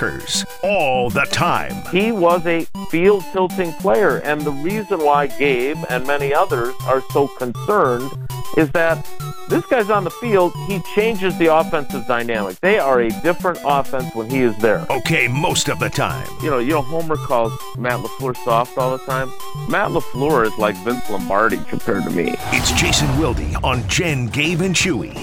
Packers all the time. He was a field-tilting player, and the reason why Gabe and many others are so concerned is that this guy's on the field, he changes the offensive dynamic. They are a different offense when he is there. Okay, most of the time. You know, Homer calls Matt LaFleur soft all the time. Matt LaFleur is like Vince Lombardi compared to me. It's Jason Wilde on Jen, Gabe, and Chewy.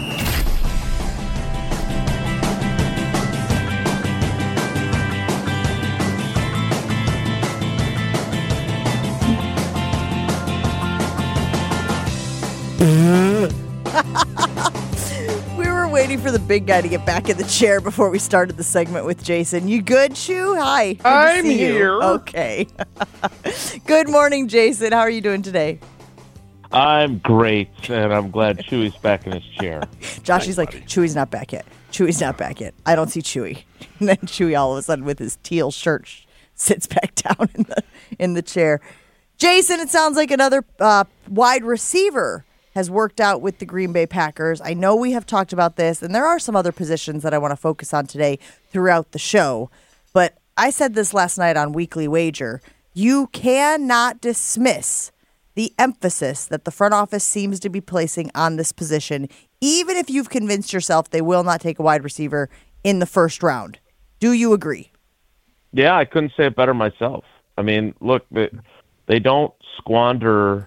We were waiting for the big guy to get back in the chair before we started the segment with Jason. You good, Shu? Hi. Good I'm to see here. You. Okay. Good morning, Jason. How are you doing today? I'm great, and I'm glad Chewy's back in his chair. Joshie's like, Chewy's not back yet. Chewy's not back yet. I don't see Chewy. And then Chewy all of a sudden with his teal shirt sits back down in the chair. Jason, it sounds like another wide receiver has worked out with the Green Bay Packers. I know we have talked about this, and there are some other positions that I want to focus on today throughout the show. But I said this last night on Weekly Wager. You cannot dismiss the emphasis that the front office seems to be placing on this position, even if you've convinced yourself they will not take a wide receiver in the first round. Do you agree? Yeah, I couldn't say it better myself. I mean, look, they don't squander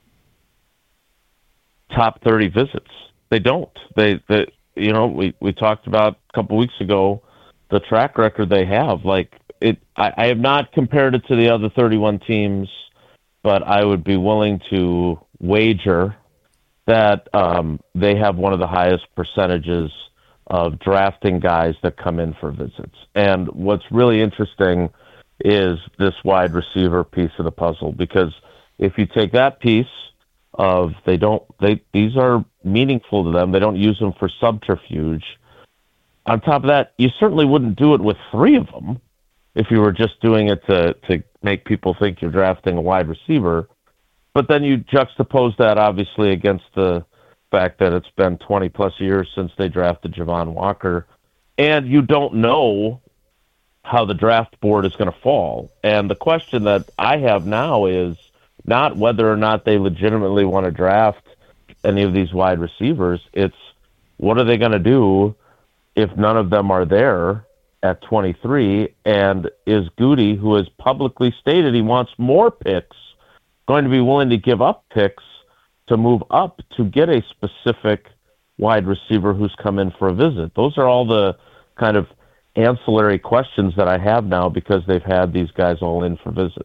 top 30 visits. They don't. We talked about a couple weeks ago the track record they have. Like I have not compared it to the other 31 teams, but I would be willing to wager that they have one of the highest percentages of drafting guys that come in for visits. And what's really interesting is this wide receiver piece of the puzzle, because if you take that piece of these are meaningful to them. They don't use them for subterfuge. On top of that, you certainly wouldn't do it with 3 of them if you were just doing it to make people think you're drafting a wide receiver. But then you juxtapose that obviously against the fact that it's been 20 plus years since they drafted Javon Walker, and you don't know how the draft board is going to fall. And the question that I have now is not whether or not they legitimately want to draft any of these wide receivers. It's what are they going to do if none of them are there at 23? And is Goody, who has publicly stated he wants more picks, going to be willing to give up picks to move up to get a specific wide receiver who's come in for a visit? Those are all the kind of ancillary questions that I have now because they've had these guys all in for visits.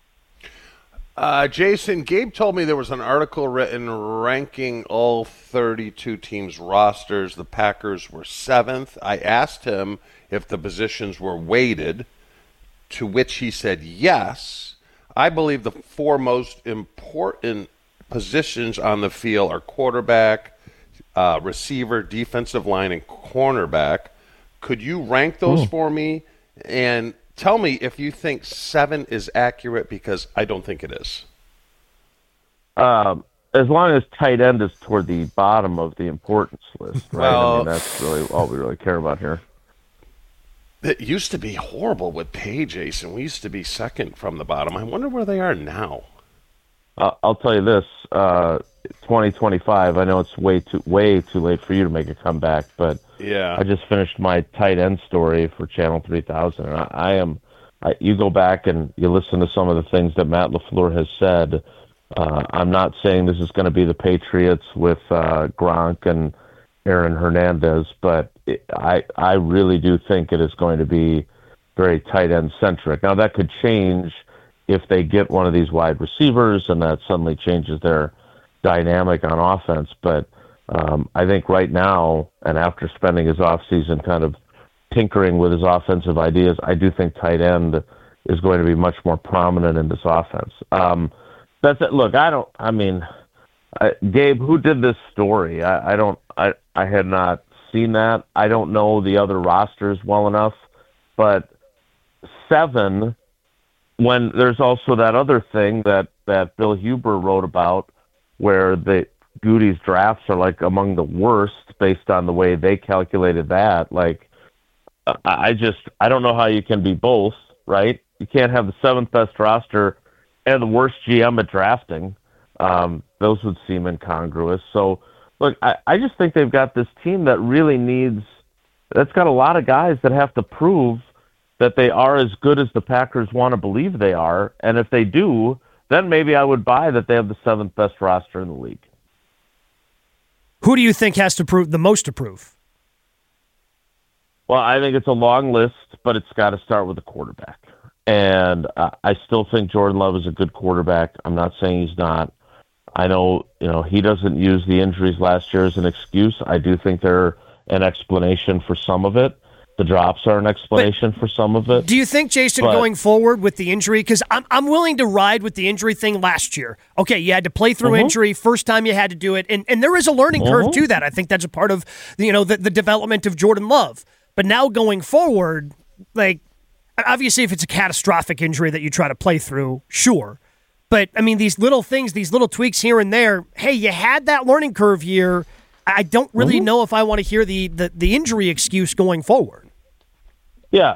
Jason, Gabe told me there was an article written ranking all 32 teams' rosters. The Packers were 7th. I asked him if the positions were weighted, to which he said yes. I believe the 4 most important positions on the field are quarterback, receiver, defensive line, and cornerback. Could you rank those for me? And tell me if you think 7 is accurate, because I don't think it is. As long as tight end is toward the bottom of the importance list, right? Well, I mean, that's really all we really care about here. It used to be horrible with pay, Jason. We used to be second from the bottom. I wonder where they are now. I'll tell you this, 2025, I know it's way too late for you to make a comeback, but yeah, I just finished my tight end story for Channel 3000, and you go back and you listen to some of the things that Matt LaFleur has said. I'm not saying this is going to be the Patriots with Gronk and Aaron Hernandez, but I really do think it is going to be very tight end centric. Now that could change if they get one of these wide receivers, and that suddenly changes their dynamic on offense. But I think right now, and after spending his offseason kind of tinkering with his offensive ideas, I do think tight end is going to be much more prominent in this offense. That's it. Look, Gabe, who did this story? I had not seen that. I don't know the other rosters well enough, but 7, when there's also that other thing that Bill Huber wrote about, where the Goody's drafts are like among the worst based on the way they calculated that. Like, I don't know how you can be both, right? You can't have the seventh best roster and the worst GM at drafting. Those would seem incongruous. So, look, I just think they've got this team that really that's got a lot of guys that have to prove that they are as good as the Packers want to believe they are. And if they do, then maybe I would buy that they have the seventh best roster in the league. Who do you think has to prove the most to prove? Well, I think it's a long list, but it's got to start with the quarterback. And I still think Jordan Love is a good quarterback. I'm not saying he's not. I know, he doesn't use the injuries last year as an excuse. I do think they're an explanation for some of it. The drops are an explanation for some of it. Do you think, Jason, going forward with the injury, because I'm willing to ride with the injury thing last year. Okay, you had to play through injury, first time you had to do it, and there is a learning curve to that. I think that's a part of the development of Jordan Love. But now going forward, obviously if it's a catastrophic injury that you try to play through, sure. But, I mean, these little things, these little tweaks here and there, hey, you had that learning curve year. I don't really know if I want to hear the injury excuse going forward. Yeah,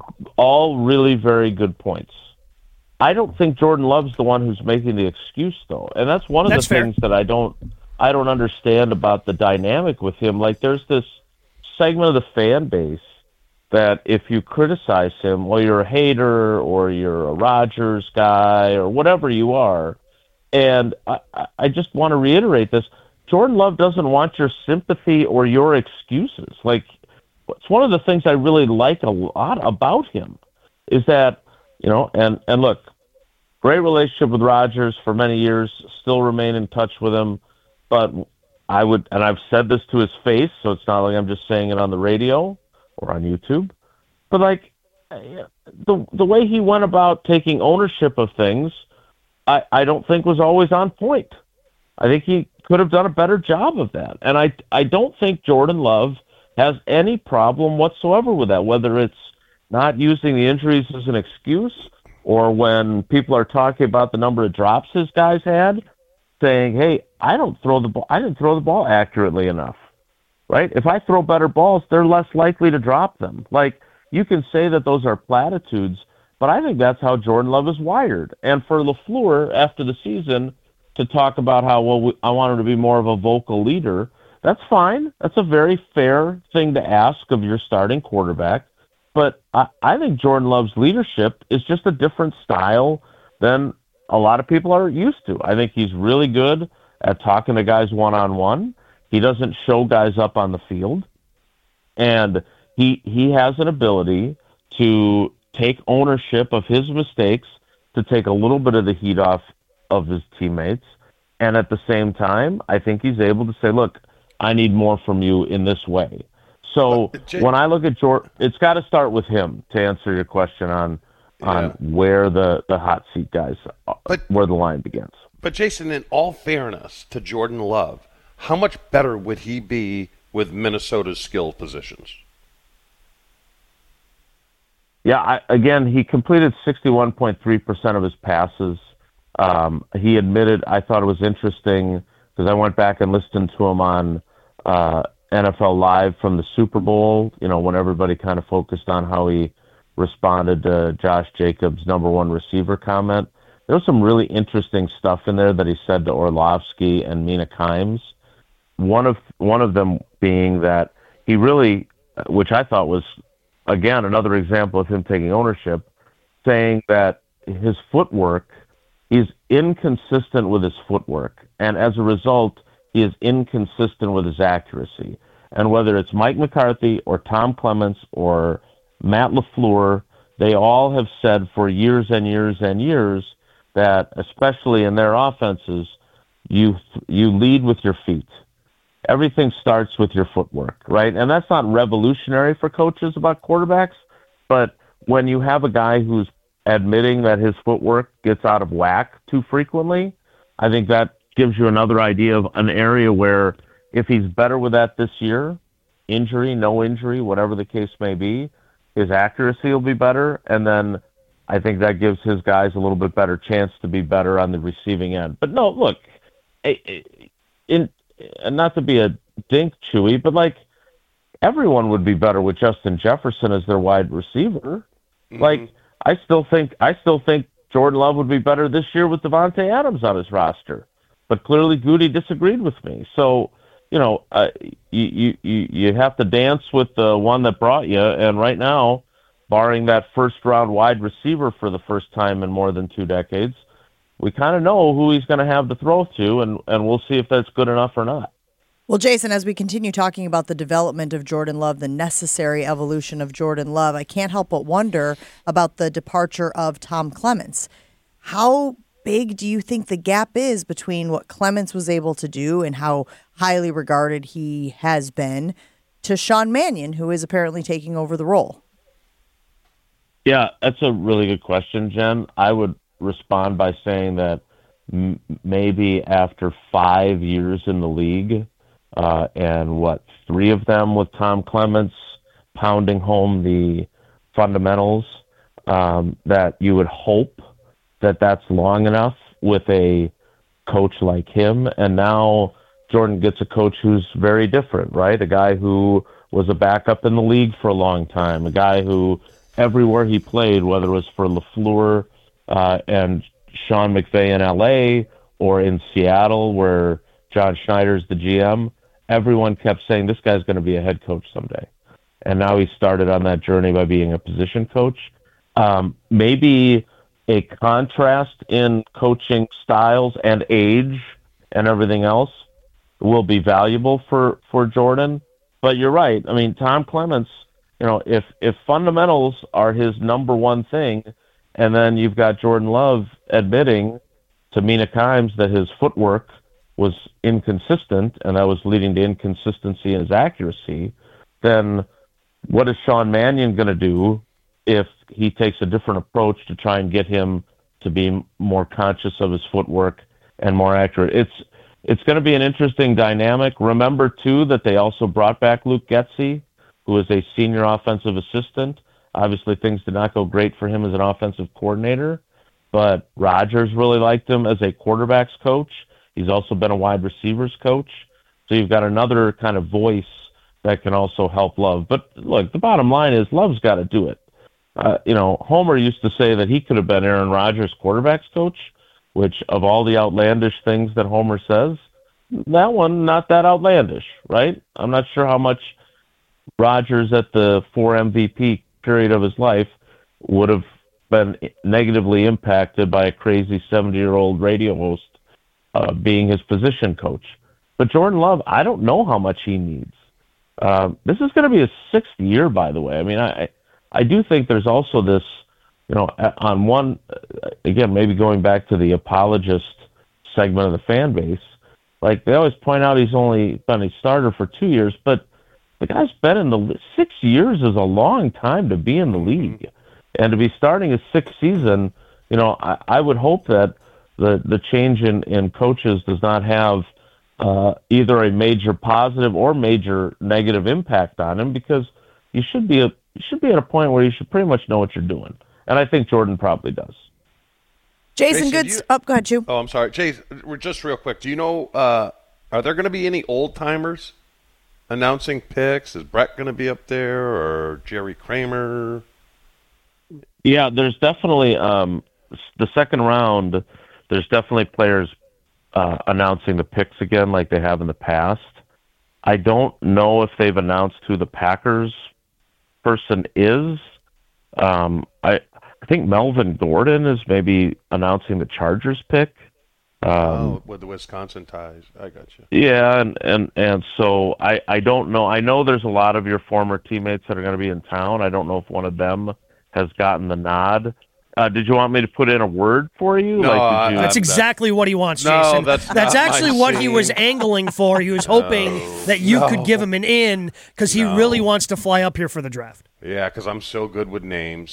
all really very good points. I don't think Jordan Love's the one who's making the excuse, though. And that's one of the things that I don't understand about the dynamic with him. Like, there's this segment of the fan base that if you criticize him, well, you're a hater or you're a Rodgers guy or whatever you are. And I just want to reiterate this. Jordan Love doesn't want your sympathy or your excuses. Like, it's one of the things I really like a lot about him is that, and look, great relationship with Rodgers for many years, still remain in touch with him. But I would, and I've said this to his face, so it's not like I'm just saying it on the radio or on YouTube, but like the way he went about taking ownership of things, I don't think was always on point. I think he could have done a better job of that. And I don't think Jordan Love has any problem whatsoever with that, whether it's not using the injuries as an excuse or when people are talking about the number of drops his guys had, saying, hey, I didn't throw the ball accurately enough, right? If I throw better balls, they're less likely to drop them. Like, you can say that those are platitudes, but I think that's how Jordan Love is wired. And for LaFleur, after the season, to talk about how, I want him to be more of a vocal leader, that's fine. That's a very fair thing to ask of your starting quarterback. But I think Jordan Love's leadership is just a different style than a lot of people are used to. I think he's really good at talking to guys one-on-one. He doesn't show guys up on the field. And he has an ability to take ownership of his mistakes, to take a little bit of the heat off of his teammates. And at the same time, I think he's able to say, look, I need more from you in this way. So when I look at Jordan, it's got to start with him to answer your question on where the hot seat guys, where the line begins. But Jason, in all fairness to Jordan Love, how much better would he be with Minnesota's skill positions? Yeah, again, he completed 61.3% of his passes. He admitted, I thought it was interesting because I went back and listened to him on NFL Live from the Super Bowl, when everybody kind of focused on how he responded to Josh Jacobs' number one receiver comment. There was some really interesting stuff in there that he said to Orlovsky and Mina Kimes. One of them being that he really, which I thought was, again, another example of him taking ownership, saying that his footwork, he's inconsistent with his footwork. And as a result, he is inconsistent with his accuracy. And whether it's Mike McCarthy or Tom Clements or Matt LaFleur, they all have said for years and years and years that, especially in their offenses, you lead with your feet. Everything starts with your footwork, right? And that's not revolutionary for coaches about quarterbacks, but when you have a guy who's admitting that his footwork gets out of whack too frequently, I think that gives you another idea of an area where if he's better with that this year, injury, no injury, whatever the case may be, his accuracy will be better. And then I think that gives his guys a little bit better chance to be better on the receiving end. But no, look, not to be a dink, Chewy, but like everyone would be better with Justin Jefferson as their wide receiver. Mm-hmm. Like, I still think Jordan Love would be better this year with Devontae Adams on his roster. But clearly Goody disagreed with me. So, you have to dance with the one that brought you. And right now, barring that first-round wide receiver for the first time in more than 2 decades, we kind of know who he's going to have to throw to, and we'll see if that's good enough or not. Well, Jason, as we continue talking about the development of Jordan Love, the necessary evolution of Jordan Love, I can't help but wonder about the departure of Tom Clements. How big do you think the gap is between what Clements was able to do and how highly regarded he has been to Sean Mannion, who is apparently taking over the role? Yeah, that's a really good question, Jen. I would respond by saying that maybe after 5 years in the league, and 3 of them with Tom Clements pounding home the fundamentals, that you would hope that that's long enough with a coach like him. And now Jordan gets a coach who's very different, right? A guy who was a backup in the league for a long time, a guy who everywhere he played, whether it was for LaFleur and Sean McVay in L.A. or in Seattle where John Schneider's the GM, everyone kept saying this guy's going to be a head coach someday. And now he started on that journey by being a position coach. Maybe a contrast in coaching styles and age and everything else will be valuable for Jordan. But you're right. I mean, Tom Clements, if fundamentals are his number one thing, and then you've got Jordan Love admitting to Mina Kimes that his footwork was inconsistent, and that was leading to inconsistency in his accuracy, then what is Sean Mannion going to do if he takes a different approach to try and get him to be more conscious of his footwork and more accurate? It's going to be an interesting dynamic. Remember, too, that they also brought back Luke Getsy, who is a senior offensive assistant. Obviously, things did not go great for him as an offensive coordinator, but Rodgers really liked him as a quarterback's coach. He's also been a wide receivers coach. So you've got another kind of voice that can also help Love. But look, the bottom line is Love's got to do it. Homer used to say that he could have been Aaron Rodgers' quarterback's coach, which of all the outlandish things that Homer says, that one not that outlandish, right? I'm not sure how much Rodgers at the 4 MVP period of his life would have been negatively impacted by a crazy 70-year-old radio host being his position coach. But Jordan Love, I don't know how much he needs. This is going to be his 6th year, by the way. I mean, I do think there's also this, on one, again, maybe going back to the apologist segment of the fan base, like they always point out he's only been a starter for 2 years, but the guy's been in the 6 years is a long time to be in the league. And to be starting his 6th season, I would hope that the change in coaches does not have either a major positive or major negative impact on him, because you should be at a point where you should pretty much know what you're doing. And I think Jordan probably does. Jason, go ahead, Chew. Oh, I'm sorry. Jason, just real quick, do you know, are there going to be any old-timers announcing picks? Is Brett going to be up there, or Jerry Kramer? Yeah, there's definitely the second round, there's definitely players announcing the picks again like they have in the past. I don't know if they've announced who the Packers person is. I think Melvin Gordon is maybe announcing the Chargers pick. With the Wisconsin ties. I got you. Yeah, and so I don't know. I know there's a lot of your former teammates that are going to be in town. I don't know if one of them has gotten the nod. Did you want me to put in a word for you? No, that's exactly what he wants, Jason. That's actually what he was angling for. He was hoping that you could give him an in because he really wants to fly up here for the draft. Yeah, because I'm so good with names.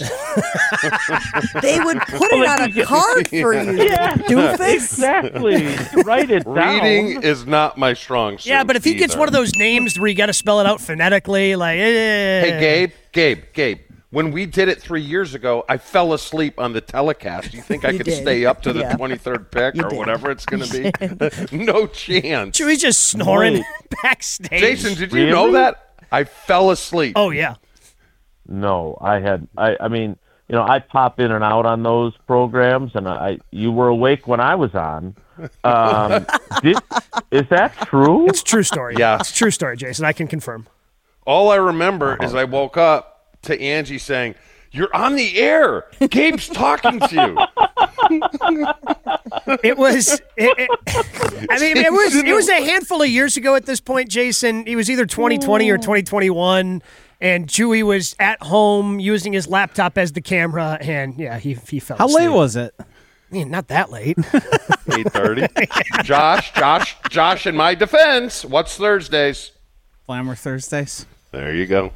They would put it on a card for you, doofus. Exactly. Write it down. Reading is not my strong suit. Yeah, but if he gets one of those names where you got to spell it out phonetically, like, Hey, Gabe. When we did it 3 years ago, I fell asleep on the telecast. Do you think I could stay up to the 23rd pick or whatever it's going to be? No chance. Chewy's just snoring backstage. Jason, did you know that? I fell asleep. Oh, yeah. No, I mean, I pop in and out on those programs, and you were awake when I was on. Is that true? It's a true story. Yeah. It's a true story, Jason. I can confirm. All I remember is I woke up to Angie saying, "You're on the air. Gabe's talking to you." It was a handful of years ago at this point, Jason. It was either 2020 or 2021, and Chewy was at home using his laptop as the camera, and yeah, he fell How asleep. late was it? Not that late. 8:30. Josh, in my defense, what's Thursdays? Flammer Thursdays. There you go.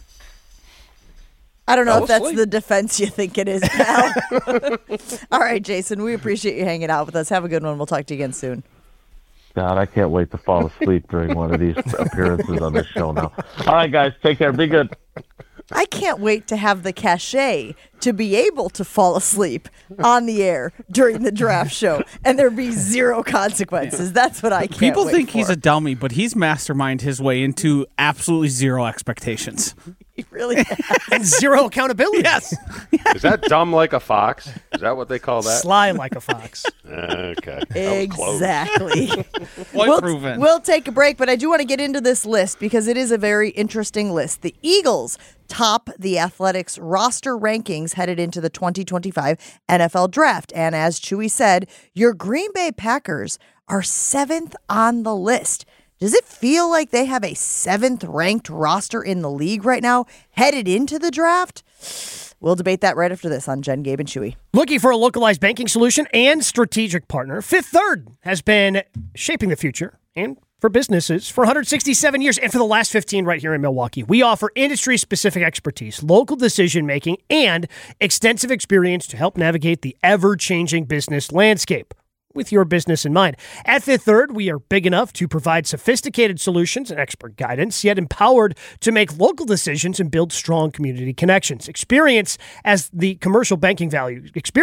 I don't know Fell if that's asleep. the defense you think it is, pal. All right, Jason, we appreciate you hanging out with us. Have a good one. We'll talk to you again soon. God, I can't wait to fall asleep during one of these appearances on this show now. All right, guys, take care. Be good. I can't wait to have the cachet to be able to fall asleep on the air during the draft show and there be zero consequences. That's what I can't People wait think for. he's a dummy, but he's masterminded his way into absolutely zero expectations. He really And zero accountability. Yes. Is that dumb like a fox? Is that what they call that? Sly like a fox. Okay. That was close. Exactly. Point proven. We'll take a break, but I do want to get into this list because it is a very interesting list. The Eagles top the Athletics roster rankings headed into the 2025 NFL Draft. And as Chewy said, your Green Bay Packers are 7th on the list. Does it feel like they have a 7th ranked roster in the league right now headed into the draft? We'll debate that right after this on Jen, Gabe, and Chewy. Looking for a localized banking solution and strategic partner, Fifth Third has been shaping the future and for businesses for 167 years and for the last 15 right here in Milwaukee. We offer industry-specific expertise, local decision-making, and extensive experience to help navigate the ever-changing business landscape with your business in mind. At Fifth Third, we are big enough to provide sophisticated solutions and expert guidance, yet empowered to make local decisions and build strong community connections. Experience the commercial banking value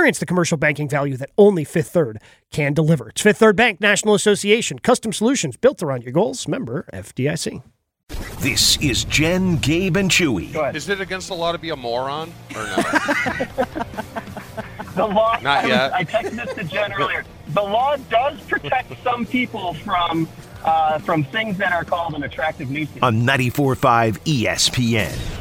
that only Fifth Third can deliver. It's Fifth Third Bank, National Association, custom solutions built around your goals. Member FDIC. This is Jen, Gabe, and Chewy. Is it against the law to be a moron or not? The law. Not yet. I texted this to Jen earlier. The law does protect some people from things that are called an attractive nuisance. On 94.5 ESPN.